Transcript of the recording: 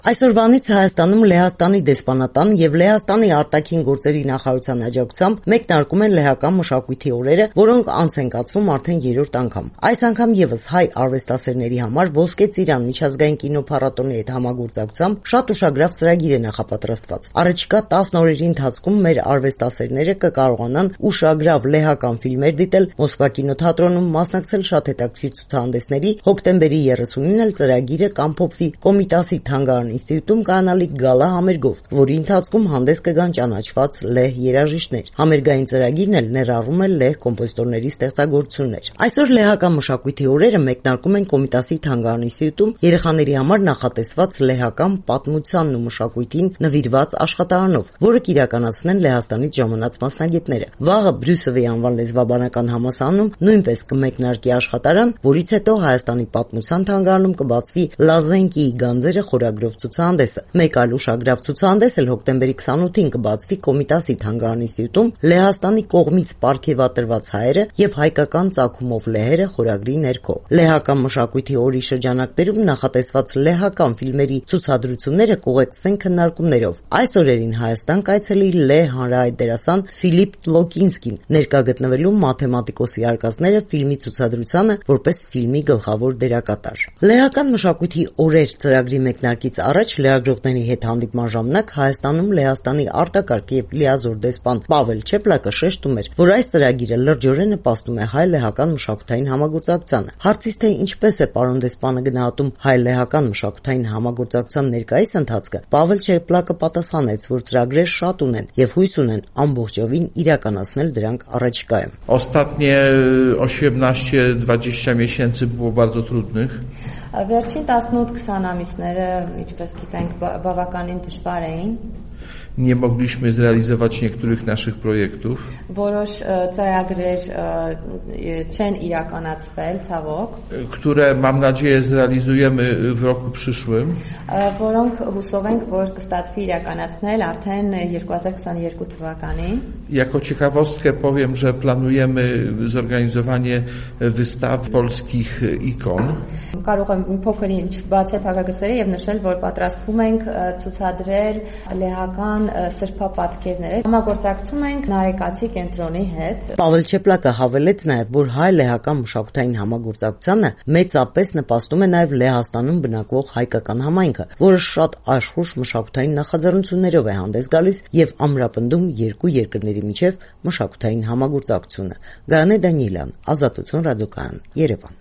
Այսօրվանից Հայաստանում Լեհաստանի դեսպանատան եւ Լեհաստանի արտաքին գործերի նախարարության աջակցությամբ մեկնարկում են լեհական մշակույթի օրերը, որոնք անց են կացվում արդեն 3-րդ անգամ։ Այս անգամ եւս հայ արվեստասերների համար Ոսկե Ծիրան միջազգային կինոփառատոնի հետ համագործակցությամբ շատ ուշագրավ ծրագիր է նախապատրաստված։ Առաջիկա 10 օրերի ընթացքում մեր արվեստասերները կկարողանան ուշագրավ լեհական ֆիլմեր դիտել Մոսկվա կինոթատրոնում, մասնակցել շատ հետաքրքիր ցուցահանդեսների, հոկտեմբերի 30-ին էլ ծրագիրը կամփոփվի Կոմիտասի թանգարան ինստիտուտում կանալիք գալա համերգով, որի ընթացքում հանդես կգան ճանաչված լեհ երաժիշտներ։ Համերգային ծրագիրն էլ ներառում է լեհ կոմպոզիտորների ստեղծագործություններ։ Այսօր լեհական մշակույթի օրերը մեկնարկում են Կոմիտասի թանգարան ինստիտուտում երեխաների համար նախատեսված լեհական պատմությանն ու մշակույթին նվիրված աշխատարանով, որը կիրականացնեն Լեհաստանից ժամանած մասնագետները։ Վաղը Բրյուսովի անվան լեզվաբանական համալսարանում նույնպես կմեկնարկի աշխատարան, որից հետո Հայաստանի պատմության թանգարանում կբացվի Լազենկիի գանձերը խորագրով ցուցահանդեսը։ Մեկ այլ ուշագրավ ցուցահանդես էլ հոկտեմբերի 28-ին կբացվի Կոմիտասի թանգարան ինստիտուտում Լեհաստանի կողմից պարգևատրված հայերը եւ հայկական ծագումով լեհերը խորագրի ներքո։ Լեհական մշակույթի օրի շրջանակներում նախատեսված լեհական ֆիլմերի ցուցադրությունները կուղեկցվեն քննարկումներով։ Այս օրերին Հայաստան կայցելի լեհ հանրահայտ դերասան Ֆիլիպ Տլոկինսկին ներկա գտնվելու մաթեմատիկոսի արկածները ֆիլմի ցուցադրությանը որպես ֆիլմի գլխավոր դերակատար։ Լեհական մշակույթի օրեր ծրագրի մեկնարկից առաջ լրագրողների հետ հանդիպման ժամանակ Հայաստանում Լեհաստանի արտակարգ եւ լիազոր դեսպան Պավել Չեպլակը շեշտում էր, որ այս ծրագիրը լրջորեն նպաստում է հայ-լեհական մշակութային համագործակցությանը։ Հարցից թե ինչպես է պարոն դեսպանը գնահատում հայ-լեհական մշակութային համագործակցության ներկայիս ընթացքը, Պավել Չեպլակը պատասխանեց, որ ծրագրեր շատ ունեն եւ հույս ունեն ամբողջովին իրականացնել դրանք առաջիկայում։ Ostatnie 18-20 miesięcy było bardzo trudnych. Վերջին 18-20 ամիսները, ինչպես գիտենք, բավականին դժվար էին։ Nie mogliśmy zrealizować niektórych naszych projektów. Որոշ ծրագրեր չեն իրականացվել, ցավոք, które mam nadzieję zrealizujemy w roku przyszłym. Որոնք հուսով ենք, որ կստացվի իրականացնել արդեն 2022 թվականին։ Jako ciekawostkę powiem, że planujemy zorganizowanie wystaw polskich ikon. Կարող եմ փոքր ինչ բացել փակագծերը եւ նշել, որ պատրաստվում ենք ցուցադրել լեհական սրբապատկերներ։ Համագործակցում ենք Նարեկացի կենտրոնի հետ։ Պավել Չեպլակը հավելեց նաեւ, որ հայ-լեհական մշակութային համագործակցությանը մեծապես նպաստում է նաեւ Լեհաստանում բնակվող հայկական համայնքը, որը շատ աշխուժ մշակութային նախաձեռնություններով է հանդես գալիս եւ ամրապնդում երկու երկրների միջև մշակութային համագործակցությունը։ Գայանե Դանիելյան, Ազատություն ռադիոկայան, Երևան։